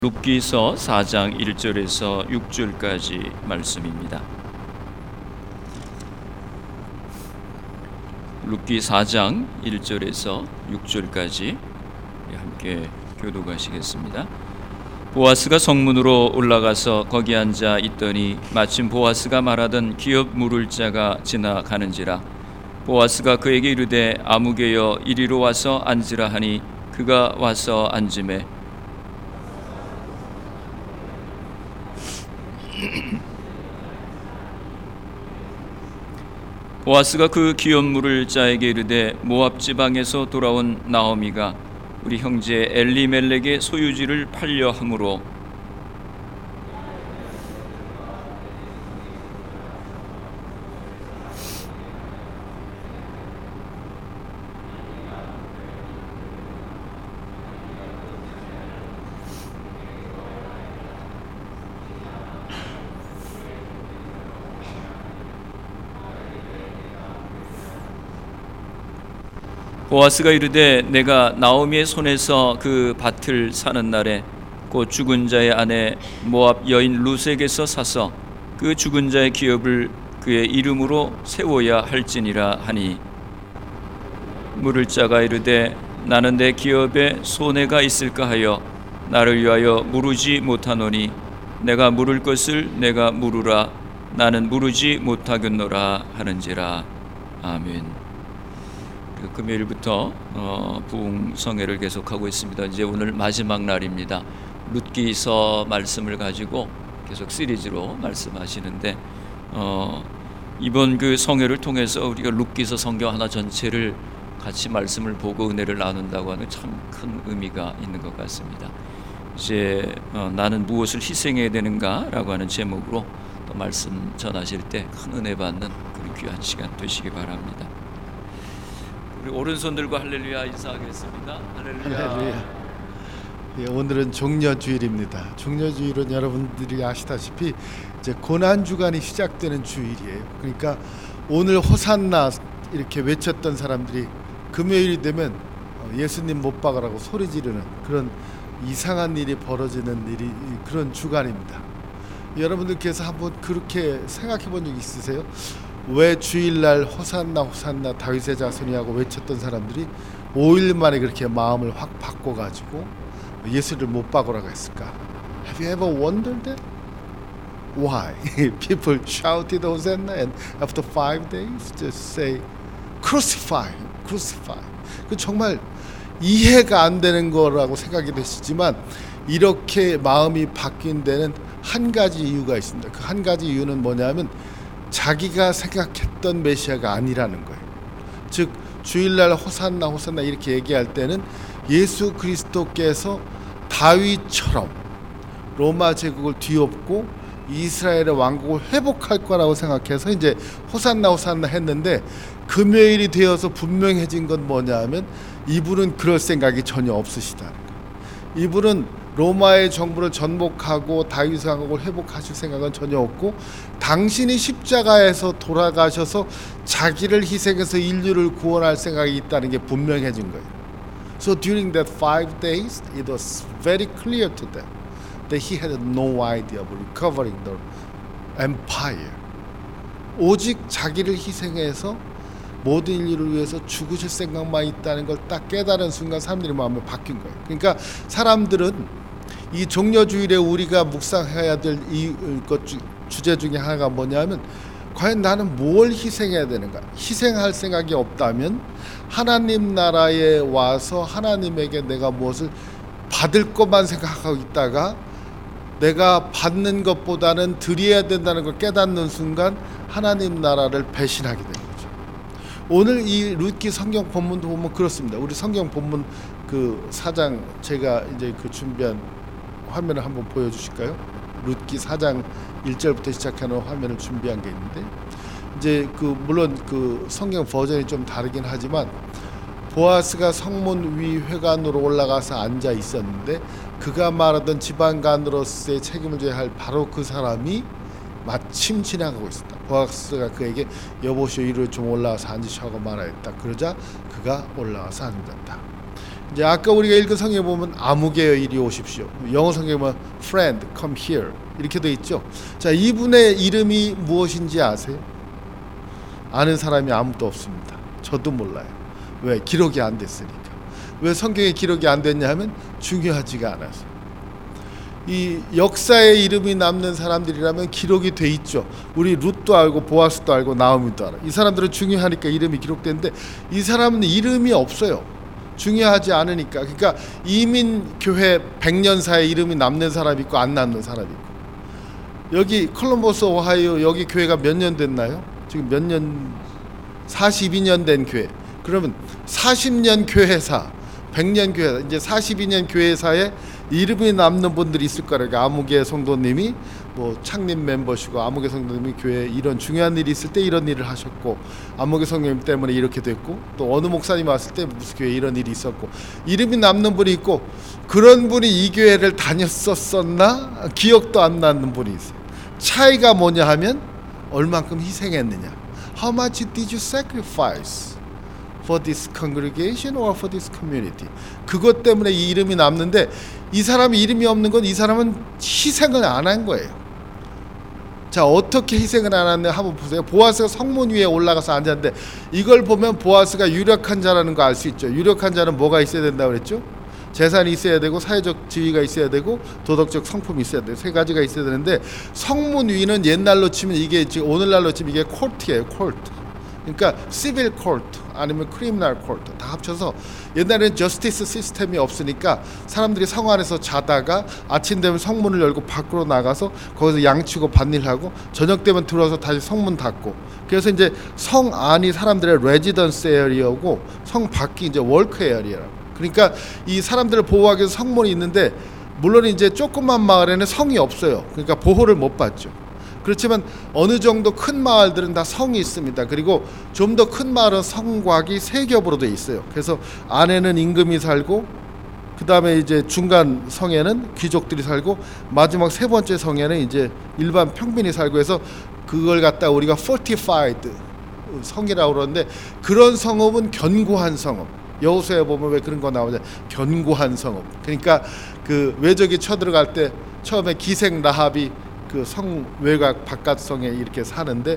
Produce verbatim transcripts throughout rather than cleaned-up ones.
룻기서 사 장 일 절에서 육 절까지 말씀입니다. 룻기 사 장 일 절에서 육 절까지 함께 교독하시겠습니다. 보아스가 성문으로 올라가서 거기 앉아 있더니 마침 보아스가 말하던 기업 물을 자가 지나가는지라. 보아스가 그에게 이르되 아무개여 이리로 와서 앉으라 하니 그가 와서 앉으매 보아스가 그 기업 물을 자에게 이르되 모압 지방에서 돌아온 나오미가 우리 형제 엘리멜렉의 소유지를 팔려 함으로 보아스가 이르되 내가 나오미의 손에서 그 밭을 사는 날에 곧 죽은 자의 아내 모압 여인 룻에게서 사서 그 죽은 자의 기업을 그의 이름으로 세워야 할지니라 하니 물을 자가 이르되 나는 내 기업에 손해가 있을까 하여 나를 위하여 물으지 못하노니 내가 물을 것을 내가 물으라 나는 물으지 못하겠노라 하는지라. 아멘. 금요일부터 어, 부흥성회를 계속하고 있습니다. 이제 오늘 마지막 날입니다. 룻기서 말씀을 가지고 계속 시리즈로 말씀하시는데 어, 이번 그 성회를 통해서 우리가 룻기서 성경 하나 전체를 같이 말씀을 보고 은혜를 나눈다고 하는 참 큰 의미가 있는 것 같습니다. 이제 어, 나는 무엇을 희생해야 되는가라고 하는 제목으로 또 말씀 전하실 때 큰 은혜 받는 그런 귀한 시간 되시기 바랍니다. 우리 오른손 들고 할렐루야 인사하겠습니다. 할렐루야. 할렐루야. 예, 오늘은 종려주일입니다. 종려주일은 여러분들이 아시다시피 이제 고난 주간이 시작되는 주일이에요. 그러니까 오늘 호산나 이렇게 외쳤던 사람들이 금요일이 되면 예수님 못 박으라고 소리 지르는 그런 이상한 일이 벌어지는 일이 그런 주간입니다. 여러분들께서 한번 그렇게 생각해 본 적 있으세요? 왜 주일날 호산나 호산나 다윗의 자손이라고 외쳤던 사람들이 오 일 만에 그렇게 마음을 확 바꿔가지고 예수를 못 박으라고 했을까? Have you ever wondered that? Why? People shouted Hosanna and after five days just say crucify, crucify. 그 정말 이해가 안 되는 거라고 생각이 되시지만 이렇게 마음이 바뀐 데는 한 가지 이유가 있습니다. 그 한 가지 이유는 뭐냐면 자기가 생각했던 메시아가 아니라는 거예요. 즉 주일날 호산나 호산나 이렇게 얘기할 때는 예수 그리스도께서 다윗처럼 로마 제국을 뒤엎고 이스라엘의 왕국을 회복할 거라고 생각해서 이제 호산나 호산나 했는데 금요일이 되어서 분명해진 건 뭐냐면 이분은 그럴 생각이 전혀 없으시다는 거예요. 이분은 로마의 정부를 전복하고 다윗 왕국을 회복하실 생각은 전혀 없고 당신이 십자가에서 돌아가셔서 자기를 희생해서 인류를 구원할 생각이 있다는 게 분명해진 거예요. So during that five days, it was very clear to them that he had no idea of recovering the empire. 오직 자기를 희생해서 모든 인류를 위해서 죽으실 생각만 있다는 걸 딱 깨달은 순간 사람들의 마음이 바뀐 거예요. 그러니까 사람들은 이 종려주일에 우리가 묵상해야 될 이 것 주제 중에 하나가 뭐냐면 과연 나는 뭘 희생해야 되는가? 희생할 생각이 없다면 하나님 나라에 와서 하나님에게 내가 무엇을 받을 것만 생각하고 있다가 내가 받는 것보다는 드려야 된다는 걸 깨닫는 순간 하나님 나라를 배신하게 되는 거죠. 오늘 이 룻기 성경 본문도 보면 그렇습니다. 우리 성경 본문 그 사 장 제가 이제 그 준비한 화면을 한번 보여주실까요? 룻기 사 장 일 절부터 시작하는 화면을 준비한 게 있는데 이제 그 물론 그 성경 버전이 좀 다르긴 하지만 보아스가 성문 위 회관으로 올라가서 앉아 있었는데 그가 말하던 지방간으로서의 책임을 져야 할 바로 그 사람이 마침 지나가고 있었다. 보아스가 그에게 여보시오 이리로 좀 올라와서 앉으시라고 말하였다. 그러자 그가 올라와서 앉았다. 이제 아까 우리가 읽은 성경에 보면 아무개여 이리 오십시오. 영어 성경에 보면 friend come here 이렇게 돼 있죠. 자, 이분의 이름이 무엇인지 아세요? 아는 사람이 아무도 없습니다. 저도 몰라요. 왜? 기록이 안 됐으니까. 왜 성경에 기록이 안 됐냐 하면 중요하지가 않아서. 이 역사에 이름이 남는 사람들이라면 기록이 돼 있죠. 우리 룻도 알고 보아스도 알고 나오미도 알아. 이 사람들은 중요하니까 이름이 기록되는데 이 사람은 이름이 없어요. 중요하지 않으니까. 그러니까 이민교회 백년사에 이름이 남는 사람이 있고 안 남는 사람이 있고. 여기 콜럼버스 오하이오 여기 교회가 몇 년 됐나요? 지금 몇 년? 사십이 년 된 교회. 그러면 사십 년 교회사, 백 년 교회사, 이제 사십이 년 교회사에 이름이 남는 분들이 있을 거라고. 그러니까 아무개 성도님이 뭐 창립 멤버시고 아무개 성도님이 교회에 이런 중요한 일이 있을 때 이런 일을 하셨고 아무개 성도님 때문에 이렇게 됐고 또 어느 목사님이 왔을 때 무슨 교회에 이런 일이 있었고 이름이 남는 분이 있고 그런 분이 이 교회를 다녔었었나 기억도 안 나는 분이 있어요. 차이가 뭐냐 하면 얼만큼 희생했느냐. How much did you sacrifice for this congregation or for this community? 그것 때문에 이 이름이 남는데 이 사람이 이름이 없는 건 이 사람은 희생을 안 한 거예요. 자, 어떻게 희생을 안 했냐 한번 보세요. 보아스가 성문 위에 올라가서 앉았는데 이걸 보면 보아스가 유력한 자라는 거 알 수 있죠. 유력한 자는 뭐가 있어야 된다고 그랬죠? 재산이 있어야 되고 사회적 지위가 있어야 되고 도덕적 성품이 있어야 돼요. 세 가지가 있어야 되는데 성문 위는 옛날로 치면 이게 지금 오늘날로 치면 이게 콜트예요. 콜트. 그러니까 시빌 콜트 아니면 크리미널 콜트 다 합쳐서 옛날에는 저스티스 시스템이 없으니까 사람들이 성 안에서 자다가 아침 되면 성문을 열고 밖으로 나가서 거기서 양치고 밭일하고 저녁 되면 들어와서 다시 성문 닫고 그래서 이제 성 안이 사람들의 레지던스 에어리어고 성 밖이 이제 월크 에어리어라고. 그러니까 이 사람들을 보호하기 위해서 성문이 있는데 물론 이제 조그만 마을에는 성이 없어요. 그러니까 보호를 못 받죠. 그렇지만 어느 정도 큰 마을들은 다 성이 있습니다. 그리고 좀 더 큰 마을은 성곽이 세 겹으로 돼 있어요. 그래서 안에는 임금이 살고 그 다음에 이제 중간 성에는 귀족들이 살고 마지막 세 번째 성에는 이제 일반 평민이 살고 해서 그걸 갖다 우리가 fortified 성이라고 그러는데 그런 성읍은 견고한 성읍. 여호수아에 보면 왜 그런 거 나오냐? 견고한 성읍. 그러니까 그 외적이 쳐들어갈 때 처음에 기생 라합이 그 성 외곽 바깥 성에 이렇게 사는데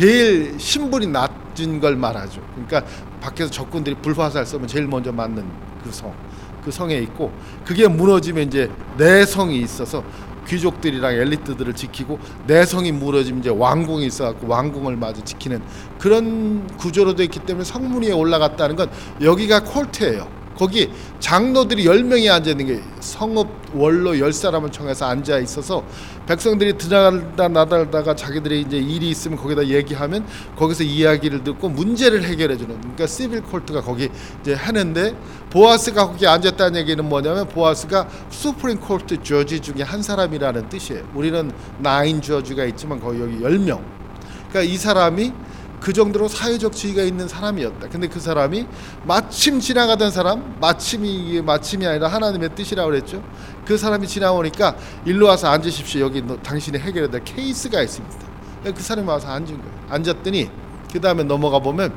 제일 신분이 낮은 걸 말하죠. 그러니까 밖에서 적군들이 불화살 쏘면 제일 먼저 맞는 그 성, 그 성에 있고 그게 무너지면 이제 내성이 있어서 귀족들이랑 엘리트들을 지키고 내성이 무너지면 이제 왕궁이 있어갖고 왕궁을 마저 지키는 그런 구조로 되어 있기 때문에 성문 위에 올라갔다는 건 여기가 콜트예요. 거기 장로들이 열 명이 앉아있는 게 성읍 원로 열 사람을 청해서 앉아 있어서 백성들이 들어가다 나다가 자기들이 이제 일이 있으면 거기다 얘기하면 거기서 이야기를 듣고 문제를 해결해주는 그러니까 시빌 콜트가 거기 이제 하는데 보아스가 거기 앉았다는 얘기는 뭐냐면 보아스가 수프림 콜트 저지 중에 한 사람이라는 뜻이에요. 우리는 나인 저지가 있지만 거기 여기 열 명. 그러니까 이 사람이 그 정도로 사회적 지위가 있는 사람이었다. 근데 그 사람이 마침 지나가던 사람, 마침이 마침이 아니라 하나님의 뜻이라고 그랬죠. 그 사람이 지나오니까 일로 와서 앉으십시오. 여기 너, 당신이 해결해야 될 케이스가 있습니다. 그 사람이 와서 앉은 거예요. 앉았더니 그 다음에 넘어가 보면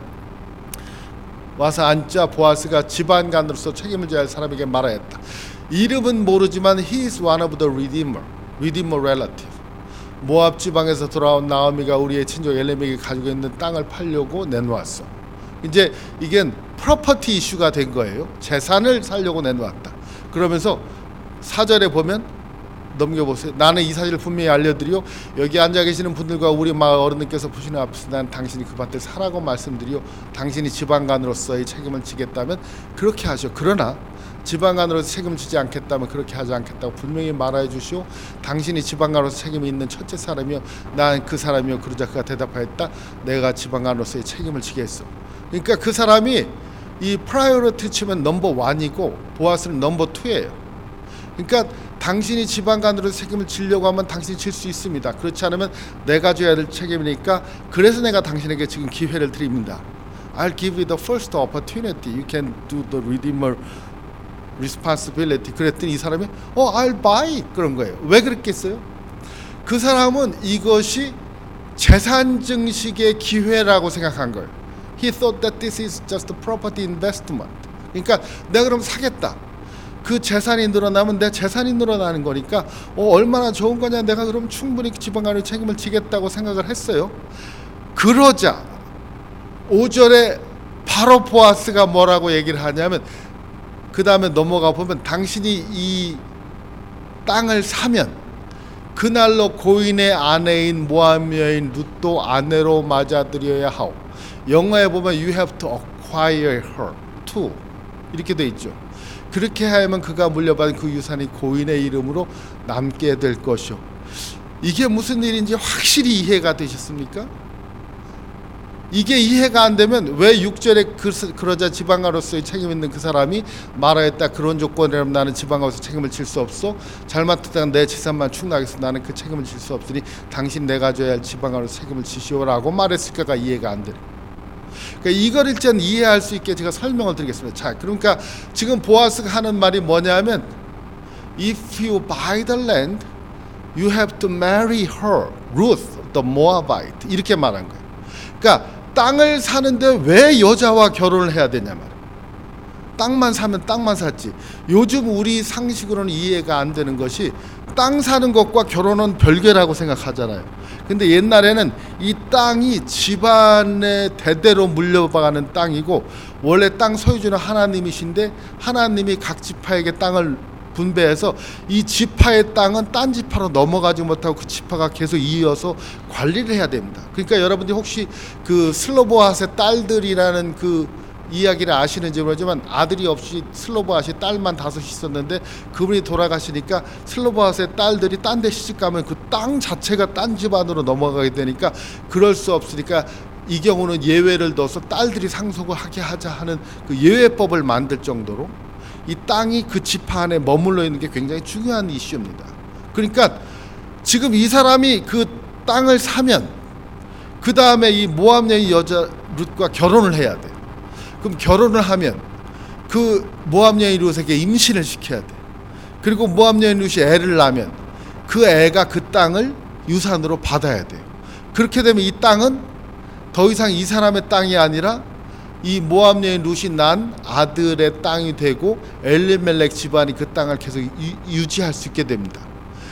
와서 앉자 보아스가 집안간으로서 책임을 져야 할 사람에게 말하였다. 이름은 모르지만 he is one of the redeemer, redeemer relative. 모압 지방에서 돌아온 나오미가 우리의 친족 엘레멕이 가지고 있는 땅을 팔려고 내놓았어. 이제 이게 프로퍼티 이슈가 된 거예요. 재산을 살려고 내놓았다. 그러면서 사절에 보면 넘겨보세요. 나는 이 사실을 분명히 알려드리오. 여기 앉아 계시는 분들과 우리 마을 어른들께서 보시는 앞에서 난 당신이 그 밭을 사라고 말씀드리오. 당신이 지방간으로서의 책임을 지겠다면 그렇게 하시오. 그러나 지방간으로서 책임을 지지 않겠다면 그렇게 하지 않겠다고 분명히 말해 주시오. 당신이 지방간으로서 책임이 있는 첫째 사람이요 난 그 사람이요. 그러자 그가 대답하였다. 내가 지방간으로서의 책임을 지겠어. 그러니까 그 사람이 이 프라이어리티 치면 넘버 원이고 보아스는 넘버 투예요. 그러니까 당신이 지방간으로서 책임을 지려고 하면 당신이 질 수 있습니다. 그렇지 않으면 내가 져야 될 책임이니까 그래서 내가 당신에게 지금 기회를 드립니다. I'll give you the first opportunity. You can do the redeemer responsibility. 그랬더니 이 사람이 어 I'll buy it. 그런 거예요. 왜 그랬겠어요? 그 사람은 이것이 재산 증식의 기회라고 생각한 거예요. He thought that this is just a property investment. 그러니까 내가 그럼 사겠다. 그 재산이 늘어나면 내 재산이 늘어나는 거니까 어, 얼마나 좋은 거냐. 내가 그럼 충분히 지방간의 책임을 지겠다고 생각을 했어요. 그러자 오 절에 바로 보아스가 뭐라고 얘기를 하냐면, 그 다음에 넘어가 보면 당신이 이 땅을 사면 그날로 고인의 아내인 모압 여인 룻도 아내로 맞아들여야 하오. 영어에 보면 you have to acquire her too 이렇게 돼 있죠. 그렇게 하면 그가 물려받은 그 유산이 고인의 이름으로 남게 될 것이오. 이게 무슨 일인지 확실히 이해가 되셨습니까? 이게 이해가 안 되면 왜 육 절에 그, 그러자 지방가로서의 책임 있는 그 사람이 말하였다. 그런 조건이라면 나는 지방가로서 책임을 질 수 없어. 잘못했다가 내 재산만 축락해서 나는 그 책임을 질 수 없으니 당신 내가 져야 할 지방가로서 책임을 지시오라고 말했을까가 이해가 안 돼요. 그러니까 이걸 일단 이해할 수 있게 제가 설명을 드리겠습니다. 자, 그러니까 지금 보아스가 하는 말이 뭐냐면, If you buy the land, you have to marry her, Ruth the Moabite. 이렇게 말한 거예요. 그러니까 땅을 사는데 왜 여자와 결혼을 해야 되냐 말이에요. 땅만 사면 땅만 샀지. 요즘 우리 상식으로는 이해가 안 되는 것이, 땅 사는 것과 결혼은 별개라고 생각하잖아요. 근데 옛날에는 이 땅이 집안의 대대로 물려가는 땅이고, 원래 땅 소유주는 하나님이신데 하나님이 각 지파에게 땅을 분배해서 이 지파의 땅은 딴 지파로 넘어가지 못하고 그 지파가 계속 이어서 관리를 해야 됩니다. 그러니까 여러분들이 혹시 그 슬로보아스의 딸들이라는 그 이야기를 아시는지 모르지만, 아들이 없이 슬로보아스의 딸만 다섯 있었는데 그분이 돌아가시니까 슬로보아스의 딸들이 딴 데 시집가면 그 땅 자체가 딴 집안으로 넘어가게 되니까, 그럴 수 없으니까 이 경우는 예외를 넣어서 딸들이 상속을 하게 하자 하는 그 예외법을 만들 정도로 이 땅이 그 지파 안에 머물러 있는 게 굉장히 중요한 이슈입니다. 그러니까 지금 이 사람이 그 땅을 사면 그 다음에 이 모압 여인 여자 룻과 결혼을 해야 돼. 그럼 결혼을 하면 그 모압 여인 룻에게 임신을 시켜야 돼. 그리고 모압 여인 룻이 애를 낳으면 그 애가 그 땅을 유산으로 받아야 돼요. 그렇게 되면 이 땅은 더 이상 이 사람의 땅이 아니라 이 모압 여인 룻이 난 아들의 땅이 되고 엘리멜렉 집안이 그 땅을 계속 유, 유지할 수 있게 됩니다.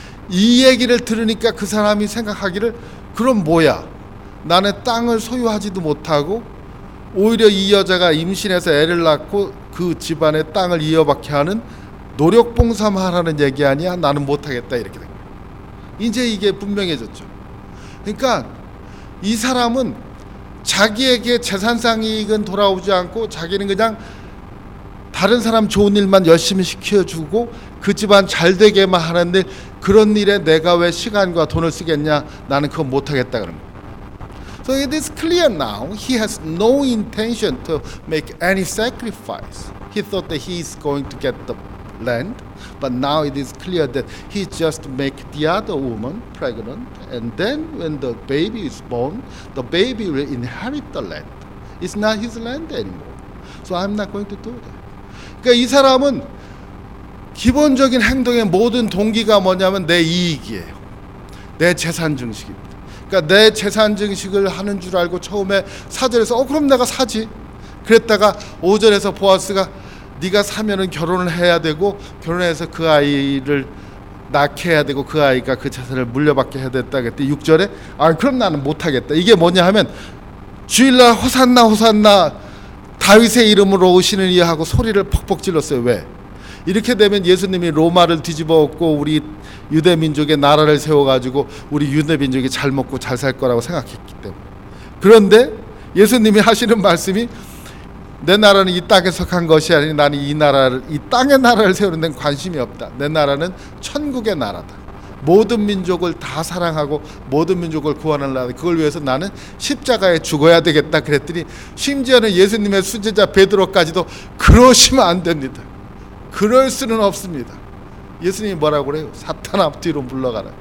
이 얘기를 들으니까 그 사람이 생각하기를, 그럼 뭐야, 나는 땅을 소유하지도 못하고 오히려 이 여자가 임신해서 애를 낳고 그 집안의 땅을 이어받게 하는 노력봉사만 하라는 얘기 아니야? 나는 못하겠다. 이렇게 된 거예요. 이제 이게 분명해졌죠. 그러니까 이 사람은 자기에게 재산상 이익은 돌아오지 않고 자기는 그냥 다른 사람 좋은 일만 열심히 시켜주고 그 집안 잘 되게만 하는데, 그런 일에 내가 왜 시간과 돈을 쓰겠냐, 나는 그거 못하겠다 그런 거예요. So it is clear now he has no intention to make any sacrifice. He thought that he is going to get the land, but now it is clear that he just make the other woman pregnant, and then when the baby is born, the baby will inherit the land. It's not his land anymore. So I'm not going to do that. 그러니까 이 사람은 기본적인 행동의 모든 동기가 뭐냐면 내 이익이에요. 내 재산 증식입니다. 그러니까 내 재산 증식을 하는 줄 알고 처음에 사 절에서 어 그럼 내가 사지. 그랬다가 오 절에서 보아스가 네가 사면은 결혼을 해야 되고, 결혼해서 그 아이를 낳게 해야 되고 그 아이가 그 재산을 물려받게 해야 됐다 그때 육 절에 아 그럼 나는 못하겠다. 이게 뭐냐 하면, 주일날 호산나 호산나 다윗의 이름으로 오시는 이 하고 소리를 퍽퍽 질렀어요. 왜? 이렇게 되면 예수님이 로마를 뒤집어 엎고 우리 유대 민족의 나라를 세워가지고 우리 유대 민족이 잘 먹고 잘 살 거라고 생각했기 때문에. 그런데 예수님이 하시는 말씀이, 내 나라는 이 땅에 속한 것이 아니니 나는 이 나라를, 이 땅의 나라를 세우는 데는 관심이 없다. 내 나라는 천국의 나라다. 모든 민족을 다 사랑하고 모든 민족을 구원하는 나라, 그걸 위해서 나는 십자가에 죽어야 되겠다 그랬더니, 심지어는 예수님의 수제자 베드로까지도 그러시면 안 됩니다. 그럴 수는 없습니다. 예수님이 뭐라고 그래요? 사탄 앞뒤로 물러가라.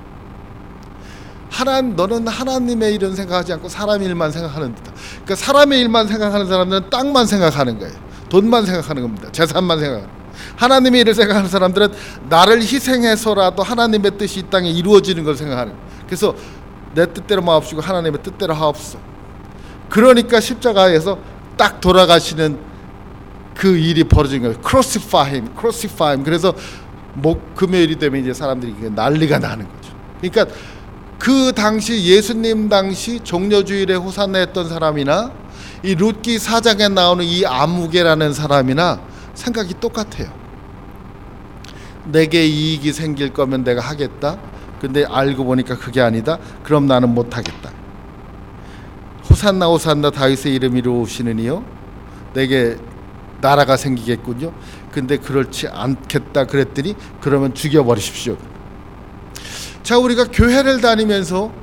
하나, 너는 하나님의 일은 생각하지 않고 사람의 일만 생각하는 듯. 그러니까 사람의 일만 생각하는 사람들은 땅만 생각하는 거예요. 돈만 생각하는 겁니다. 재산만 생각하는 거예요. 하나님의 일을 생각하는 사람들은 나를 희생해서라도 하나님의 뜻이 이 땅에 이루어지는 걸 생각하는 거예요. 그래서 내 뜻대로 마옵시고 하나님의 뜻대로 하옵소서. 그러니까 십자가에서 딱 돌아가시는 그 일이 벌어진 거예요. Crucify him, crucify him. 그래서 목 금요일이 되면 이제 사람들이 난리가 나는 거죠. 그러니까 그 당시 예수님 당시 종려주일에 호산나 했던 사람이나 이 룻기 사장에 나오는 이 아무개라는 사람이나 생각이 똑같아요. 내게 이익이 생길 거면 내가 하겠다. 근데 알고 보니까 그게 아니다. 그럼 나는 못 하겠다. 호산나 호산나 다윗의 이름 이루시는 이요 내게 나라가 생기겠군요. 근데 그렇지 않겠다 그랬더니 그러면 죽여버리십시오. 자, 우리가 교회를 다니면서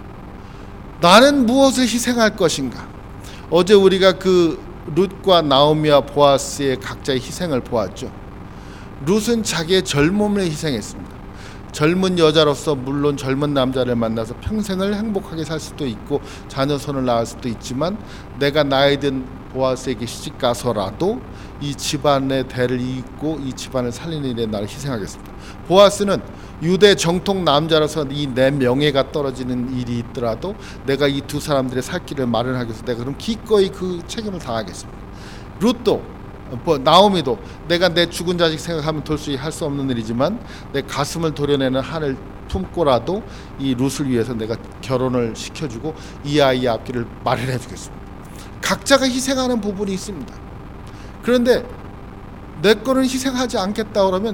나는 무엇을 희생할 것인가? 어제 우리가 그 룻과 나오미와 보아스의 각자의 희생을 보았죠. 룻은 자기의 젊음을 희생했습니다. 젊은 여자로서 물론 젊은 남자를 만나서 평생을 행복하게 살 수도 있고 자녀손을 낳을 수도 있지만 내가 나이 든 보아스에게 시집가서라도 이 집안의 대를 잇고 이 집안을 살리는 일에 나를 희생하겠습니다. 보아스는 유대 정통 남자로서 이 내 명예가 떨어지는 일이 있더라도 내가 이 두 사람들의 살 길을 마련하기 위해서 내가 그럼 기꺼이 그 책임을 다하겠습니다. 룻도 나오미도 내가 내 죽은 자식 생각하면 도저히 할 수 없는 일이지만 내 가슴을 도려내는 한을 품고라도 이 룻을 위해서 내가 결혼을 시켜주고 이 아이의 앞길을 마련해 주겠습니다. 각자가 희생하는 부분이 있습니다. 그런데 내 거는 희생하지 않겠다 그러면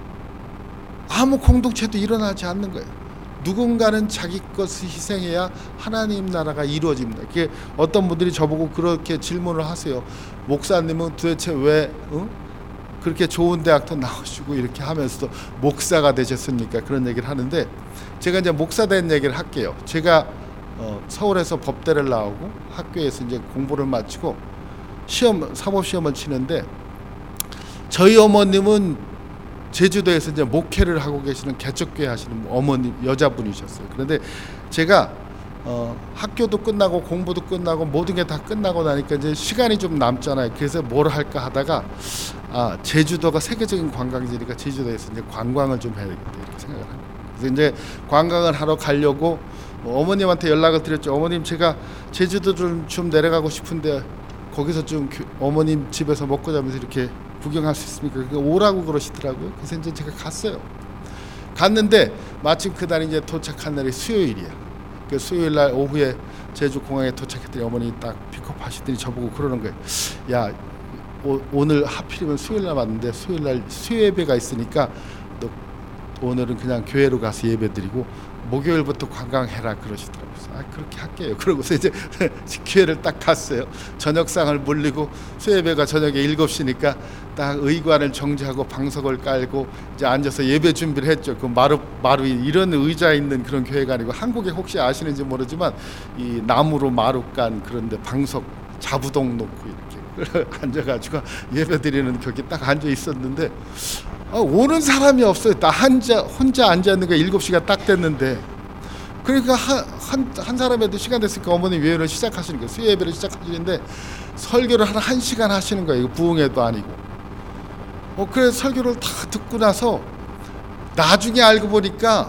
아무 공동체도 일어나지 않는 거예요. 누군가는 자기 것을 희생해야 하나님 나라가 이루어집니다. 그게 어떤 분들이 저보고 그렇게 질문을 하세요. 목사님은 도대체 왜 어? 그렇게 좋은 대학도 나오시고 이렇게 하면서도 목사가 되셨습니까? 그런 얘기를 하는데 제가 이제 목사 된 얘기를 할게요. 제가 어, 서울에서 법대를 나오고 학교에서 이제 공부를 마치고 시험 사법 시험을 치는데 저희 어머님은 제주도에서 이제 목회를 하고 계시는 개척교회 하시는 어머님 여자분이셨어요. 그런데 제가 어, 학교도 끝나고 공부도 끝나고 모든 게 다 끝나고 나니까 이제 시간이 좀 남잖아요. 그래서 뭘 할까 하다가 아 제주도가 세계적인 관광지니까 제주도에서 이제 관광을 좀 해야겠다 이렇게 생각을 한 거예요. 그래서 이제 관광을 하러 가려고 어머님한테 연락을 드렸죠. 어머님 제가 제주도를 좀 내려가고 싶은데 거기서 좀 어머님 집에서 먹고 자면서 이렇게 구경할 수 있습니까? 그러니까 오라고 그러시더라고요. 그래서 이제 제가 갔어요. 갔는데 마침 그날 이제 도착한 날이 수요일이야. 그 수요일 날 오후에 제주 공항에 도착했더니 어머니 딱 픽업하시더니 저보고 그러는 거예요. 야 오, 오늘 하필이면 수요일 날 왔는데 수요일 날 수요예배가 있으니까 너 오늘은 그냥 교회로 가서 예배드리고 목요일부터 관광해라 그러시더라고요. 아 그렇게 할게요. 그러고서 이제 교회를 딱 갔어요. 저녁상을 물리고 수요예배가 저녁에 일곱 시니까 딱 의관을 정지하고 방석을 깔고 이제 앉아서 예배 준비를 했죠. 그 마루 마루 이런 의자 있는 그런 교회가 아니고 한국에 혹시 아시는지 모르지만 이 나무로 마루 깐 그런데 방석 자부동 놓고 이렇게 앉아가지고 예배 드리는 거기 딱 앉아 있었는데 아, 오는 사람이 없어요. 나 혼자 혼자 앉아 있는 게 일곱 시가 딱 됐는데 그러니까 한, 한, 한 사람에도 시간 됐으니까 어머니 예배를 시작하시는 거예요. 수요 예배를 시작하시는데 설교를 한 한 시간 하시는 거예요. 부흥회도 아니고. 어 그래서 설교를 다 듣고 나서 나중에 알고 보니까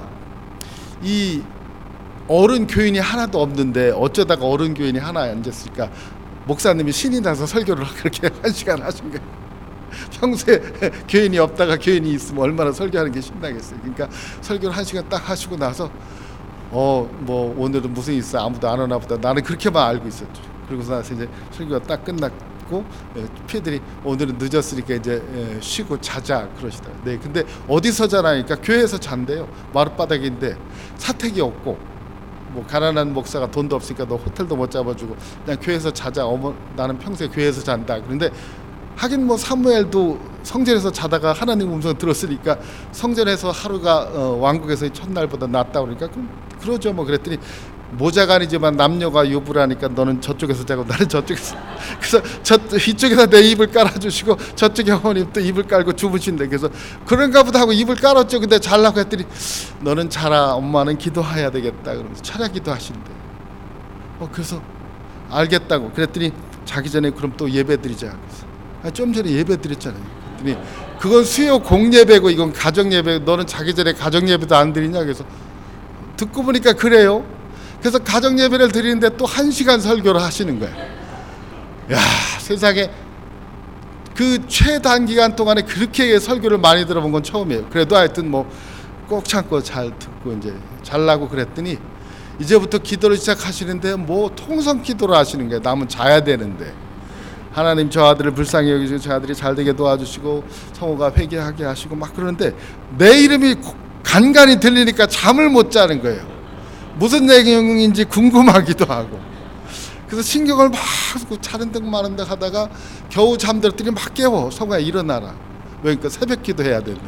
이 어른 교인이 하나도 없는데 어쩌다가 어른 교인이 하나 앉았으니까 목사님이 신이 나서 설교를 그렇게 한 시간 하신 거예요. 평소에 교인이 없다가 교인이 있으면 얼마나 설교하는 게 신나겠어요. 그러니까 설교를 한 시간 딱 하시고 나서 어 뭐 오늘은 무슨 일 있어 아무도 안 오나 보다 나는 그렇게만 알고 있었죠. 그러고 나서 이제 설교가 딱 끝났고 피해들이 오늘은 늦었으니까 이제 쉬고 자자 그러시더라고요. 네, 근데 어디서 자라니까 교회에서 잔대요. 마룻바닥인데 사택이 없고 뭐 가난한 목사가 돈도 없으니까 너 호텔도 못 잡아주고 그냥 교회에서 자자. 어머 나는 평소에 교회에서 잔다. 그런데 하긴 뭐 사무엘도 성전에서 자다가 하나님 음성 들었으니까 성전에서 하루가 어, 왕국에서의 첫날보다 낫다 그러니까 그럼 그러죠 뭐. 그랬더니 모자가 아니지만 남녀가 유부라니까 너는 저쪽에서 자고 나는 저쪽에서 그래서 저 이쪽에다 내 이불 깔아주시고 저쪽에 어머님 또 이불 깔고 주무신대. 그래서 그런가 보다 하고 이불 깔았죠. 근데 잘라고 했더니 너는 자라 엄마는 기도해야 되겠다 그러면서 차려 기도하신대. 어 그래서 알겠다고 그랬더니 자기 전에 그럼 또 예배 드리자. 아, 좀 전에 예배 드렸잖아요. 그랬더니 그건 수요 공예배고 이건 가정예배. 너는 자기 전에 가정예배도 안 드리냐. 그래서 듣고 보니까 그래요. 그래서 가정예배를 드리는데 또 한 시간 설교를 하시는 거예요. 야 세상에 그 최단기간 동안에 그렇게 설교를 많이 들어본 건 처음이에요. 그래도 하여튼 뭐 꼭 참고 잘 듣고 이제 잘나고 그랬더니 이제부터 기도를 시작하시는데 뭐 통성 기도를 하시는 거예요. 남은 자야 되는데 하나님 저 아들을 불쌍히 여기시고 저 아들이 잘되게 도와주시고 성호가 회개하게 하시고 막 그러는데 내 이름이 간간히 들리니까 잠을 못 자는 거예요. 무슨 내용인지 궁금하기도 하고. 그래서 신경을 막 자는 듯 마는 듯 하다가 겨우 잠들었더니 막 깨워. 성호야 일어나라. 왜? 그러니까 새벽 기도해야 된대.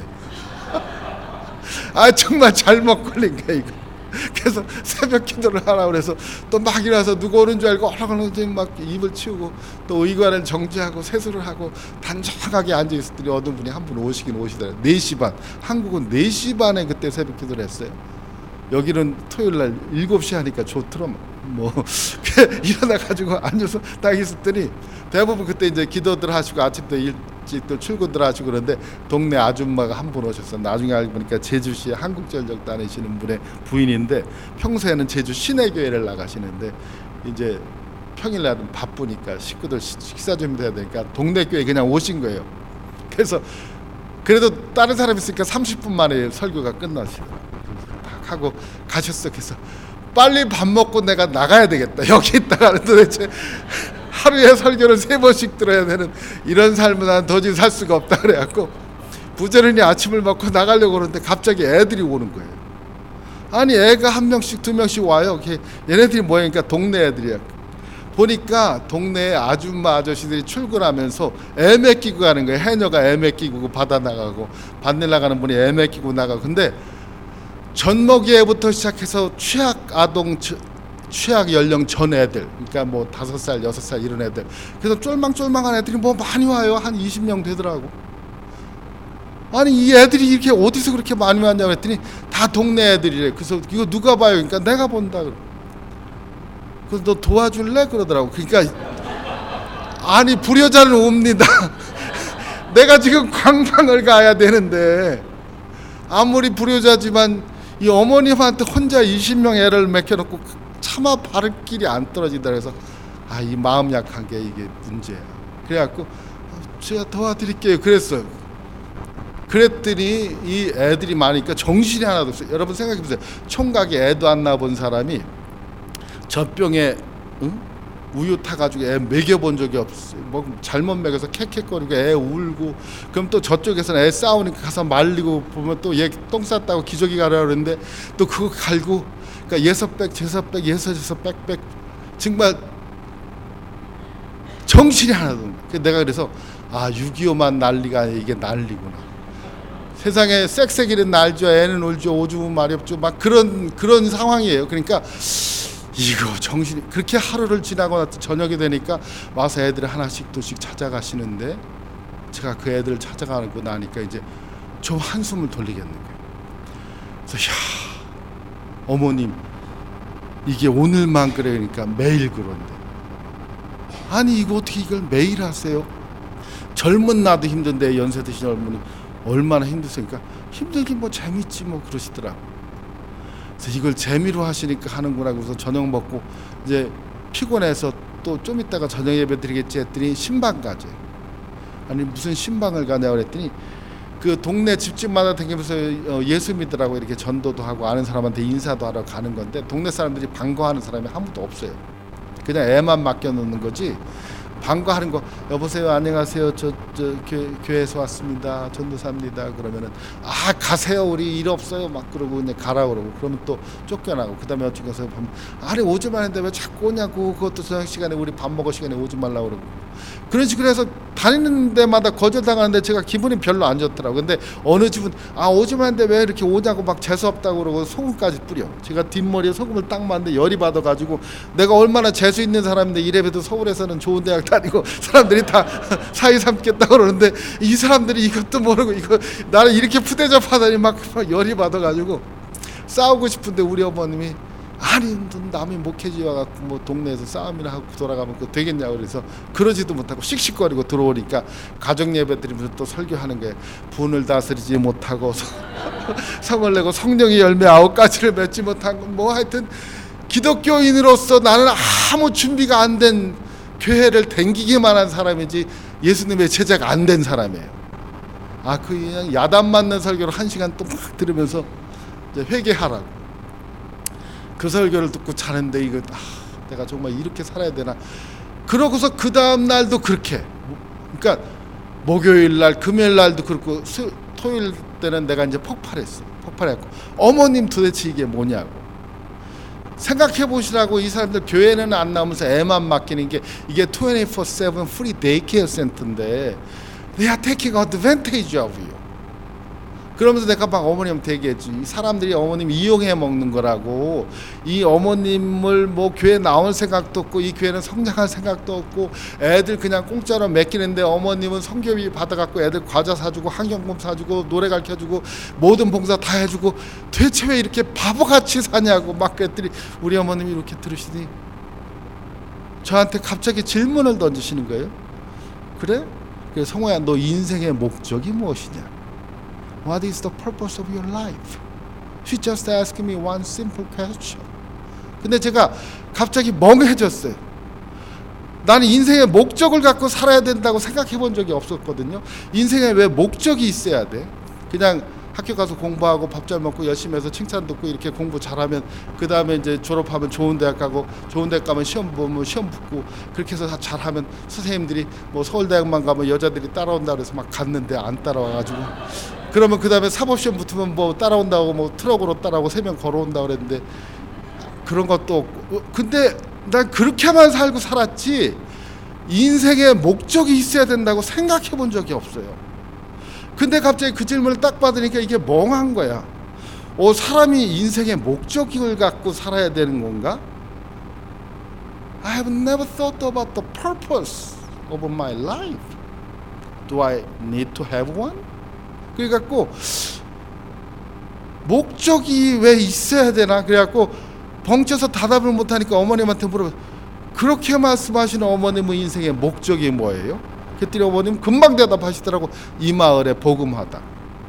아 정말 잘못 걸린 거야 이거. 그래서 새벽 기도를 하라고 그래서 또 막 일어나서 누구 오는 줄 알고 얼렁얼렁 막 입을 치우고 또 의관을 정지하고 세수를 하고 단정하게 앉아있었더니 어떤 분이 한 분 오시긴 오시더라고요. 네 시 반. 한국은 네 시 반에 그때 새벽 기도를 했어요. 여기는 토요일날 일곱 시 하니까 좋더라고. 뭐 일어나가지고 앉아서 딱 있었더니 대부분 그때 이제 기도들 하시고 아침부터 일찍 출근들 하시고 그런데 동네 아줌마가 한 분 오셨어. 나중에 알고 보니까 제주시에 한국전력 다니시는 분의 부인인데 평소에는 제주 시내교회를 나가시는데 이제 평일날은 바쁘니까 식구들 식사 준비해야 되니까 동네 교회 그냥 오신 거예요. 그래서 그래도 다른 사람 있으니까 삼십 분 만에 설교가 끝났어요. 딱 하고 가셨어. 그래서 빨리 밥 먹고 내가 나가야 되겠다. 여기 있다가는 도대체 하루에 설교를 세 번씩 들어야 되는 이런 삶은 난 도저히 살 수가 없다 그래갖고 부지런히 아침을 먹고 나가려고 그러는데 갑자기 애들이 오는 거예요. 아니 애가 한 명씩 두 명씩 와요. 얘네들이 뭐야? 그러니까 동네 애들이야. 보니까 동네 아줌마 아저씨들이 출근하면서 애 맡기고 가는 거예요. 해녀가 애 맡기고 바다 나가고 밭일 나가는 분이 애 맡기고 나가고. 근데 젖먹이애부터 시작해서 취약 아동 취약 연령 전 애들, 그러니까 뭐 다섯 살 여섯 살 이런 애들, 그래서 쫄망쫄망한 애들이 뭐 많이 와요. 한 이십 명 되더라고. 아니 이 애들이 이렇게 어디서 그렇게 많이 왔냐고 했더니 다 동네 애들이래. 그래서 이거 누가 봐요? 그러니까 내가 본다. 그래서 너 도와줄래? 그러더라고. 그러니까 아니 불효자는 옵니다. 내가 지금 관광을 가야 되는데 아무리 불효자지만 이 어머님한테 혼자 이십 명 애를 맡겨놓고 차마 바를 길이 안 떨어진다. 그래서 아 이 마음 약한 게 이게 문제야. 그래갖고 제가 도와드릴게요 그랬어요. 그랬더니 이 애들이 많으니까 정신이 하나도 없어요. 여러분 생각해보세요. 총각에 애도 안 낳아본 사람이 젖병에 응? 우유 타가지고 애 먹여본 적이 없어요. 뭐 잘못 먹여서 캑캑거리고 애 울고 그럼 또 저쪽에서는 애 싸우니까 가서 말리고 보면 또 얘 똥 쌌다고 기저귀 가라 그러는데 또 그거 갈고 그러니까 예서백 제서백 예서제서 빽빽 정말 정신이 하나도 없어요. 내가 그래서 아 육이오만 난리가 아니라 이게 난리구나. 세상에 쌕쌕이는 날죠. 애는 울죠. 오줌은 말이 없죠. 막 그런 그런 상황이에요. 그러니까 이거 정신이 그렇게 하루를 지나고 나서 저녁이 되니까 와서 애들을 하나씩 둘씩 찾아가시는데 제가 그 애들을 찾아가고 나니까 이제 좀 한숨을 돌리겠는 거예요. 그래서 야 어머님 이게 오늘만 그래. 그러니까 매일 그런데 아니 이거 어떻게 이걸 매일 하세요? 젊은 나도 힘든데 연세 드신 어머니 얼마나 힘드시니까 힘들긴 뭐 재밌지 뭐 그러시더라고. 그래서 이걸 재미로 하시니까 하는구나. 그래서 저녁 먹고 이제 피곤해서 또 좀 이따가 저녁 예배 드리겠지 했더니 신방 가재. 아니 무슨 신방을 가냐고 그랬더니 그 동네 집집마다 다니면서 예수 믿으라고 이렇게 전도도 하고 아는 사람한테 인사도 하러 가는 건데 동네 사람들이 반가워하는 사람이 아무도 없어요. 그냥 애만 맡겨놓는 거지 반가하는 거. 여보세요 안녕하세요 저, 저 교, 교회에서 왔습니다 전도사입니다 그러면은 아 가세요 우리 일 없어요 막 그러고 그냥 가라 그러고 그러면 또 쫓겨나고 그 다음에 어찌 가서 보면 아니 오지 말는데 왜 자꾸 오냐고. 그것도 저녁 시간에 우리 밥 먹을 시간에 오지 말라고 그러고 그런 식으로 해서 다니는 데마다 거절당하는데 제가 기분이 별로 안 좋더라고. 근데 어느 집은 아 오지 말는데 왜 이렇게 오냐고 막 재수없다고 그러고 소금까지 뿌려. 제가 뒷머리에 소금을 딱 맞는데 열이 받아가지고 내가 얼마나 재수 있는 사람인데 이래봬도 서울에서는 좋은 대학 다니고 사람들이 다 사이 삼겠다고 그러는데 이 사람들이 이것도 모르고 이거 나를 이렇게 푸대접하다니 막 열이 받아가지고 싸우고 싶은데 우리 어머님이 아니 남이 목회지 와갖고 뭐 동네에서 싸움이나 하고 돌아가면 그거 되겠냐고. 그래서 그러지도 못하고 씩씩거리고 들어오니까 가정 예배 드리면서 또 설교하는 거예요. 분을 다스리지 못하고 성을 내고 성령의 열매 아홉 가지를 맺지 못한 뭐 하여튼 기독교인으로서 나는 아무 준비가 안 된 교회를 댕기기만 한 사람이지 예수님의 제자가 안 된 사람이에요. 아, 그 그냥 야단 맞는 설교를 한 시간 또 막 들으면서 이제 회개하라고. 그 설교를 듣고 자는데 이거 아, 내가 정말 이렇게 살아야 되나. 그러고서 그 다음 날도 그렇게. 그러니까 목요일 날, 금요일 날도 그렇고 수, 토요일 때는 내가 이제 폭발했어. 폭발했고 어머님 도대체 이게 뭐냐고. 생각해 보시라고. 이 사람들 교회는 안 나오면서 애만 맡기는 게 이게 이십사 세븐 프리 데이케어 센터인데 They are taking advantage of you. 그러면서 내가 막 어머님한테 얘기했지. 이 사람들이 어머님 이용해 먹는 거라고. 이 어머님을 뭐 교회 나올 생각도 없고 이 교회는 성장할 생각도 없고 애들 그냥 공짜로 맡기는데 어머님은 성교비 받아갖고 애들 과자 사주고 학용품 사주고 노래 가르쳐주고 모든 봉사 다 해주고 대체 왜 이렇게 바보같이 사냐고 막 그랬더니 우리 어머님이 이렇게 들으시니 저한테 갑자기 질문을 던지시는 거예요. 그래? 그래 성호야, 너 인생의 목적이 무엇이냐? What is the purpose of your life? She just asked me one simple question. 근데 제가 갑자기 멍해졌어요. 나는 인생의 목적을 갖고 살아야 된다고 생각해 본 적이 없었거든요. 인생에 왜 목적이 있어야 돼? 그냥 학교 가서 공부하고 밥 잘 먹고 열심히 해서 칭찬 듣고 이렇게 공부 잘하면 그 다음에 이제 졸업하면 좋은 대학 가고 좋은 대학 가면 시험 보면 시험 붙고 그렇게 해서 다 잘하면 선생님들이 뭐 서울대학만 가면 여자들이 따라온다 그래서 막 갔는데 안 따라와가지고 그러면 그 다음에 사법시험 붙으면 뭐 따라온다고 뭐 트럭으로 따라오고 세 명 걸어온다 그랬는데 그런 것도 없고. 근데 난 그렇게만 살고 살았지 인생에 목적이 있어야 된다고 생각해 본 적이 없어요. 근데 갑자기 그 질문을 딱 받으니까 이게 멍한 거야. 어, 사람이 인생의 목적을 갖고 살아야 되는 건가? I have never thought about the purpose of my life. Do I need to have one? 그래갖고 목적이 왜 있어야 되나? 그래갖고 벙쪄서 대답을 못하니까 어머님한테 물어봐. 그렇게 말씀하시는 어머님의 인생의 목적이 뭐예요? 그랬더니 어머님 금방 대답하시더라고. 이 마을에 복음하다.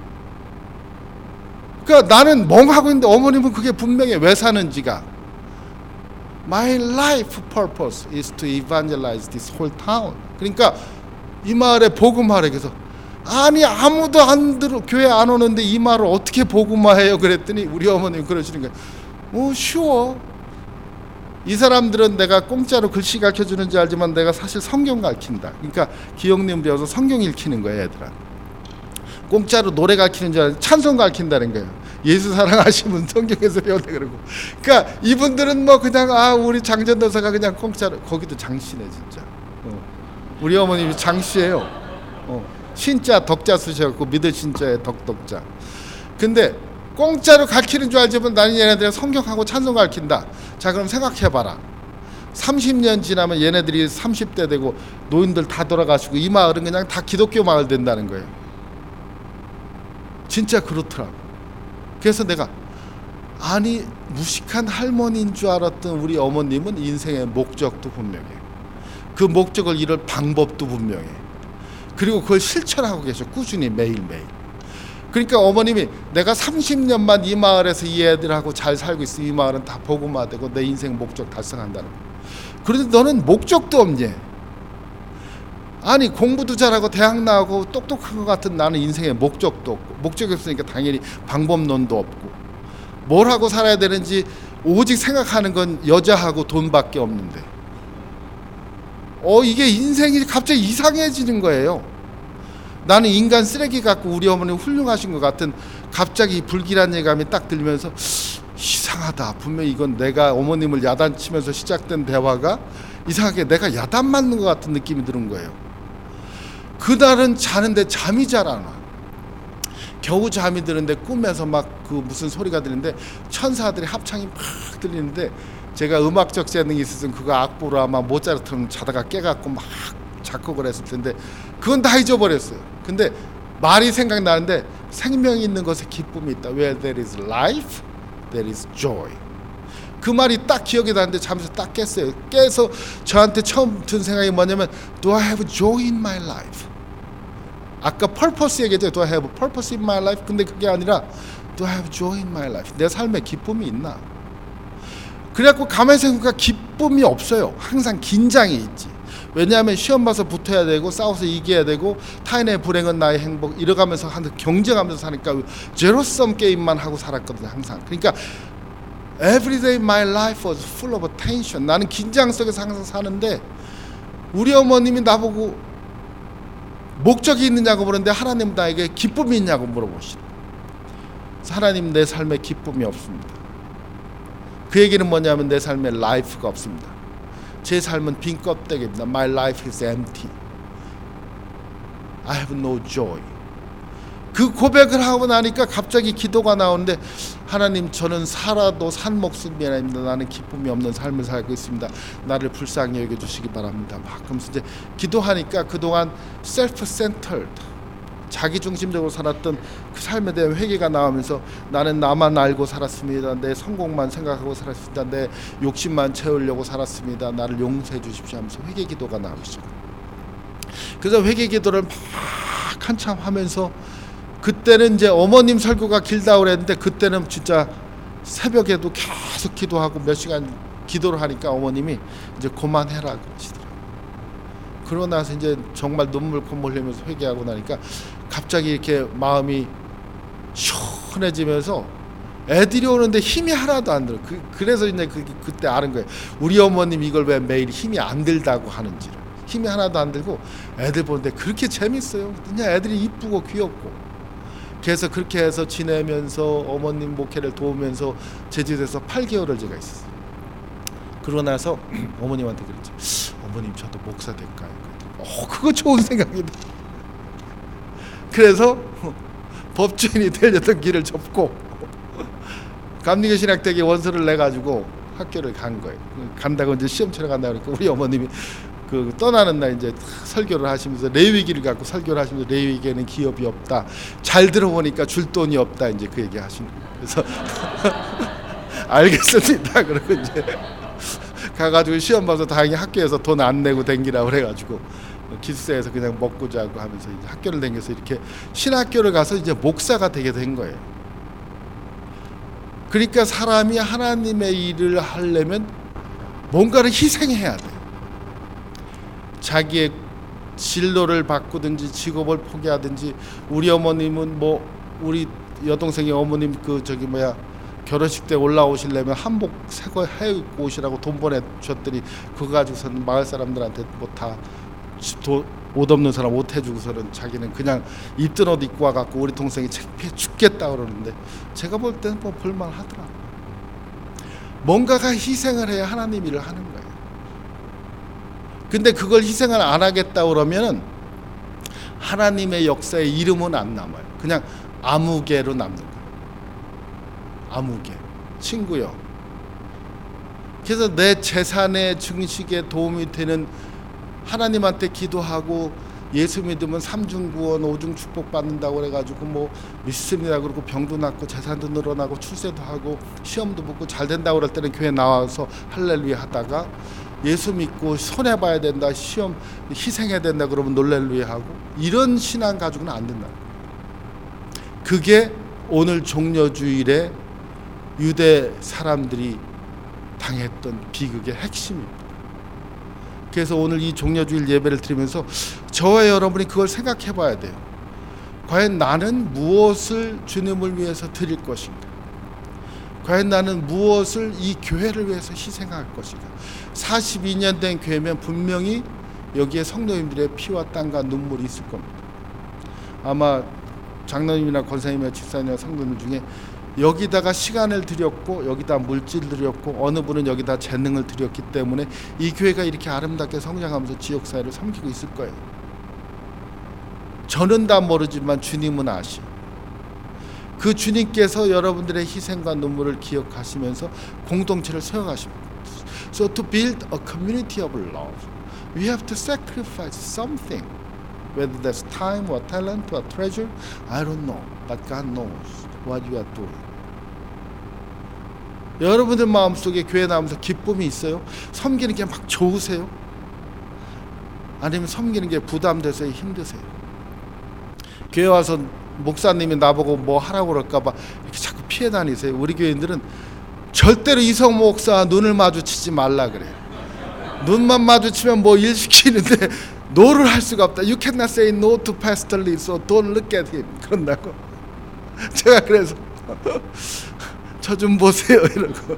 그러니까 나는 멍하고 있는데 어머님은 그게 분명히 왜 사는지가 My life purpose is to evangelize this whole town. 그러니까 이 마을에 복음하래. 그래서 아니 아무도 안 들어 교회 안 오는데 이 마을을 어떻게 복음화해요? 그랬더니 우리 어머님 그러시는 거예요. 뭐 쉬워. 이 사람들은 내가 공짜로 글씨 가르쳐주는지 알지만 내가 사실 성경 가르친다. 그러니까 기억님 배워서 성경 읽히는 거예요. 애들아. 공짜로 노래 가르치는 줄 알지 찬송 가르친다는 거예요. 예수 사랑하시면 성경에서 배운다 그러고. 그러니까 이분들은 뭐 그냥 아 우리 장전도사가 그냥 공짜로. 거기도 장씨네 진짜. 어. 우리 어머님이 장씨예요. 어. 신자 덕자 쓰셔갖고 믿을 신자에 덕덕자. 근데 공짜로 가르치는 줄 알지만 나는 얘네들이 성경하고 찬송 가르친다. 자 그럼 생각해봐라. 삼십 년 지나면 얘네들이 삼십 대 되고 노인들 다 돌아가시고 이 마을은 그냥 다 기독교 마을 된다는 거예요. 진짜 그렇더라고. 그래서 내가 아니 무식한 할머니인 줄 알았던 우리 어머님은 인생의 목적도 분명해요. 그 목적을 이룰 방법도 분명해요. 그리고 그걸 실천하고 계셔. 꾸준히 매일매일. 그러니까 어머님이 내가 삼십 년만 이 마을에서 이 애들하고 잘 살고 있으면 이 마을은 다 복음화되고 내 인생 목적 달성한다는 거야. 그런데 너는 목적도 없니? 아니 공부도 잘하고 대학 나오고 똑똑한 것 같은 나는 인생에 목적도 없고 목적이 없으니까 당연히 방법론도 없고 뭘 하고 살아야 되는지 오직 생각하는 건 여자하고 돈밖에 없는데 어 이게 인생이 갑자기 이상해지는 거예요. 나는 인간 쓰레기 같고 우리 어머니 훌륭하신 것 같은 갑자기 불길한 예감이 딱 들면서 이상하다. 분명히 이건 내가 어머님을 야단치면서 시작된 대화가 이상하게 내가 야단 맞는 것 같은 느낌이 드는 거예요. 그날은 자는데 잠이 잘 안 와. 겨우 잠이 드는데 꿈에서 막 그 무슨 소리가 들리는데 천사들의 합창이 막 들리는데 제가 음악적 재능이 있었으면 그거 악보로 아마 모차르트는 자다가 깨갖고 막 작곡을 했을 텐데 그건 다 잊어버렸어요. 근데 말이 생각나는데 생명이 있는 것에 기쁨이 있다. Where there is life, there is joy. 그 말이 딱 기억이 나는데 잠에서 딱 깼어요. 깨서 저한테 처음 든 생각이 뭐냐면 Do I have joy in my life? 아까 purpose 얘기했죠. Do I have purpose in my life? 근데 그게 아니라 Do I have joy in my life? 내 삶에 기쁨이 있나? 그래갖고 가만히 생각하니까 기쁨이 없어요. 항상 긴장이 있지. 왜냐하면 시험 봐서 붙어야 되고 싸워서 이겨야 되고 타인의 불행은 나의 행복 이러가면서 하는 경쟁하면서 사니까 제로섬 게임만 하고 살았거든요. 항상. 그러니까 every day my life was full of tension. 나는 긴장 속에서 항상 사는데 우리 어머님이 나보고 목적이 있느냐고 물었는데 하나님 나에게 기쁨이 있냐고 물어보시더라고요. 하나님 내 삶에 기쁨이 없습니다. 그 얘기는 뭐냐면 내 삶에 라이프가 없습니다. 제 삶은 빈 껍데기입니다. My life is empty. I have no joy. 그 고백을 하고 나니까 갑자기 기도가 나오는데 하나님 저는 살아도 산 목숨이 아닙니다. 나는 기쁨이 없는 삶을 살고 있습니다. 나를 불쌍히 여겨주시기 바랍니다. 막 그러면서 이제 기도하니까 그동안 self-centered 자기중심적으로 살았던 그 삶에 대한 회개가 나오면서 나는 나만 알고 살았습니다. 내 성공만 생각하고 살았습니다. 내 욕심만 채우려고 살았습니다. 나를 용서해 주십시오 하면서 회개 기도가 나오기 시작합니다. 그래서 회개 기도를 막 한참 하면서 그때는 이제 어머님 설교가 길다고 그랬는데 그때는 진짜 새벽에도 계속 기도하고 몇 시간 기도를 하니까 어머님이 이제 그만해라 그러시더라고요. 그러고 나서 이제 정말 눈물 콧물 흘리면서 회개하고 나니까 갑자기 이렇게 마음이 시원해지면서 애들이 오는데 힘이 하나도 안 들어. 그, 그래서 이제 그, 그때 아는 거예요. 우리 어머님 이걸 왜 매일 힘이 안 들다고 하는지를. 힘이 하나도 안 들고 애들 보는데 그렇게 재밌어요. 그냥 애들이 이쁘고 귀엽고. 그래서 그렇게 해서 지내면서 어머님 목회를 도우면서 제주도에서 팔 개월을 제가 있었어요. 그러고 나서 어머님한테 그랬죠. 어머님 저도 목사 될까요? 어, 그거 좋은 생각이다. 그래서 법주인이 되려던 길을 접고 감리교 신학대학에 원서를 내가지고 학교를 간 거예요. 간다고 이제 시험 치러 간다 그러니까 우리 어머님이 그 떠나는 날 이제 설교를 하시면서 레위기를 갖고 설교를 하시면서 레위기에는 기업이 없다. 잘 들어보니까 줄 돈이 없다. 이제 그 얘기 하시는 거예요. 그래서 알겠습니다. 그러고 이제 가가지고 시험 봐서 다행히 학교에서 돈 안 내고 댕기라고 그래가지고 기숙사에서 그냥 먹고 자고 하면서 이제 학교를 댕겨서 이렇게 신학교를 가서 이제 목사가 되게 된 거예요. 그러니까 사람이 하나님의 일을 하려면 뭔가를 희생해야 돼. 자기의 진로를 바꾸든지 직업을 포기하든지 우리 어머님은 뭐 우리 여동생의 어머님 그 저기 뭐야 결혼식 때 올라오시려면 한복 새거 해입고 오시라고 돈 보내줬더니 그거 가지고서는 마을 사람들한테 뭐 다 옷 없는 사람 옷 해주고서는 자기는 그냥 입던 옷 입고 와갖고 우리 동생이 창피해 죽겠다 그러는데 제가 볼 때는 뭐 볼만하더라고요. 뭔가가 희생을 해야 하나님 일을 하는 거예요. 근데 그걸 희생을 안 하겠다 그러면 하나님의 역사에 이름은 안 남아요. 그냥 아무개로 남는 거예요. 아무개. 친구요. 그래서 내 재산의 증식에 도움이 되는 하나님한테 기도하고 예수 믿으면 삼중 구원 오중 축복 받는다고 그래가지고 뭐 믿습니다 그러고 병도 낫고 재산도 늘어나고 출세도 하고 시험도 붙고 잘 된다고 그럴 때는 교회 나와서 할렐루야 하다가 예수 믿고 손해봐야 된다 시험 희생해야 된다 그러면 놀렐루야 하고 이런 신앙 가지고는 안 된다. 그게 오늘 종려주일에 유대 사람들이 당했던 비극의 핵심입니다. 그래서 오늘 이 종려주일 예배를 드리면서 저와 여러분이 그걸 생각해 봐야 돼요. 과연 나는 무엇을 주님을 위해서 드릴 것인가? 과연 나는 무엇을 이 교회를 위해서 희생할 것인가? 사십이 년 된 교회면 분명히 여기에 성도님들의 피와 땀과 눈물이 있을 겁니다. 아마 장로님이나 권사님이나 집사님이나 성도님 중에 여기다가 시간을 들였고 여기다 물질 들였고 어느 분은 여기다 재능을 들였기 때문에 이 교회가 이렇게 아름답게 성장하면서 지역사회를 섬기고 있을 거예요. 저는 다 모르지만 주님은 아시. 그 주님께서 여러분들의 희생과 눈물을 기억하시면서 공동체를 세워가십니다. So to build a community of love, we have to sacrifice something. Whether that's time or talent or treasure, I don't know. But God knows what you are doing. 여러분들 마음속에 교회 나오면서 기쁨이 있어요? 섬기는 게 막 좋으세요? 아니면 섬기는 게 부담돼서 힘드세요? 교회 와서 목사님이 나보고 뭐 하라고 그럴까 봐 이렇게 자꾸 피해 다니세요? 우리 교인들은 절대로 이성 목사와 눈을 마주치지 말라 그래요. 눈만 마주치면 뭐 일 시키는데 no를 할 수가 없다. You cannot say no to Pastor Lee, so don't look at him. 그런다고. 제가 그래서 저 좀 보세요 이러고.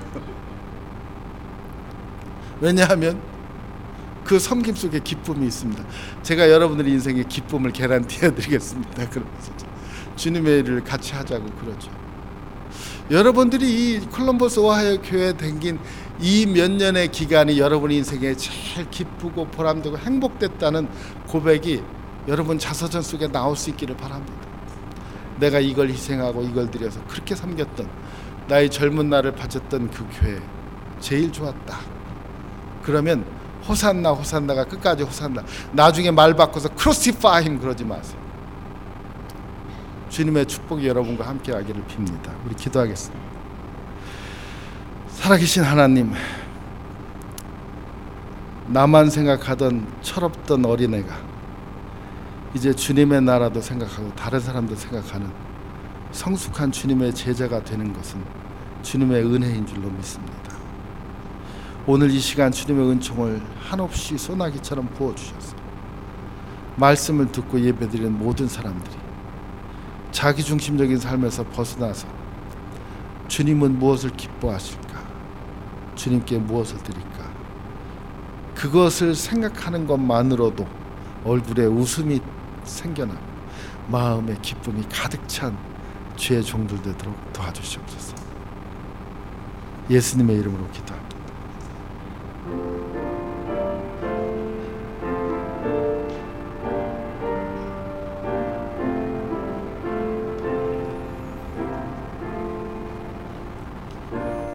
왜냐하면 그 섬김 속에 기쁨이 있습니다. 제가 여러분들의 인생의 기쁨을 개란티해 드리겠습니다. 그러면서 주님의 일을 같이 하자고 그러죠. 여러분들이 이 콜럼버스 오하이오 교회에 댕긴 이 몇 년의 기간이 여러분의 인생에 제일 기쁘고 보람되고 행복됐다는 고백이 여러분 자서전 속에 나올 수 있기를 바랍니다. 내가 이걸 희생하고 이걸 드려서 그렇게 섬겼던, 나의 젊은 날을 바쳤던 그 교회 제일 좋았다. 그러면 호산나 호산나가 끝까지 호산나. 나중에 말 바꿔서 크루시파이 힘 그러지 마세요. 주님의 축복이 여러분과 함께 하기를 빕니다. 우리 기도하겠습니다. 살아계신 하나님, 나만 생각하던 철없던 어린애가 이제 주님의 나라도 생각하고 다른 사람도 생각하는 성숙한 주님의 제자가 되는 것은 주님의 은혜인 줄로 믿습니다. 오늘 이 시간 주님의 은총을 한없이 소나기처럼 부어주셔서 말씀을 듣고 예배드리는 모든 사람들이 자기중심적인 삶에서 벗어나서 주님은 무엇을 기뻐하실까? 주님께 무엇을 드릴까? 그것을 생각하는 것만으로도 얼굴에 웃음이 생겨나고 마음에 기쁨이 가득 찬 주의 종들 되도록 도와주시옵소서. 예수님의 이름으로 기도합니다.